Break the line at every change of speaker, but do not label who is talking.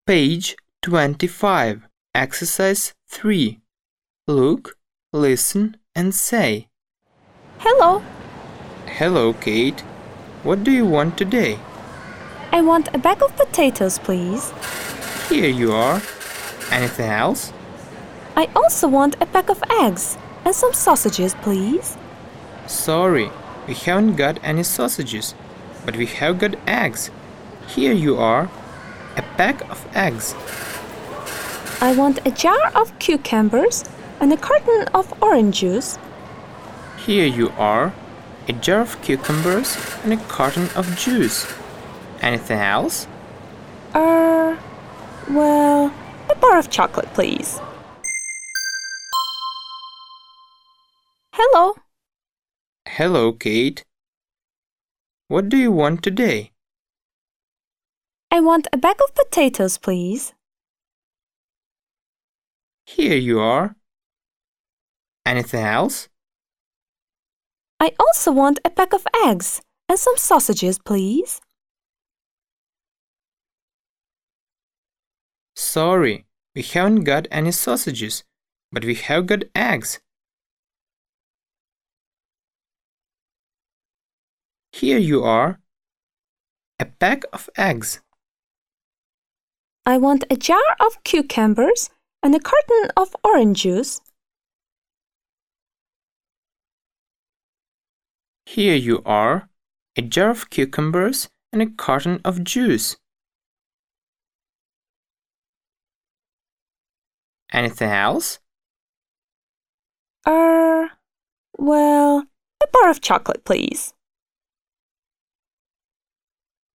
Page 25, Exercise 3. Look, listen and say.
Hello,
Hello, Kate. What do you want today?
I want a bag of potatoes, please.
Here you are. Anything else?
I also want a pack of eggs and some sausages, please.
Sorry, we haven't got any sausages, but we have got eggs. Here you are. A pack of eggs.
I want a jar of cucumbers and a carton of orange juice.
Here you are. A jar of cucumbers and a carton of juice. Anything else?
Well, a bar of chocolate, please. Hello,
Hello, Kate. What do you want today?
I want a bag of potatoes, please.
Here you are. Anything else?
I also want a pack of eggs and some sausages, please.
Sorry, we haven't got any sausages, but we have got eggs. Here you are. A pack of eggs.
I want a jar of cucumbers and a carton of orange juice.
Here you are. A jar of cucumbers and a carton of juice. Anything else?
Well, a bar of chocolate, please.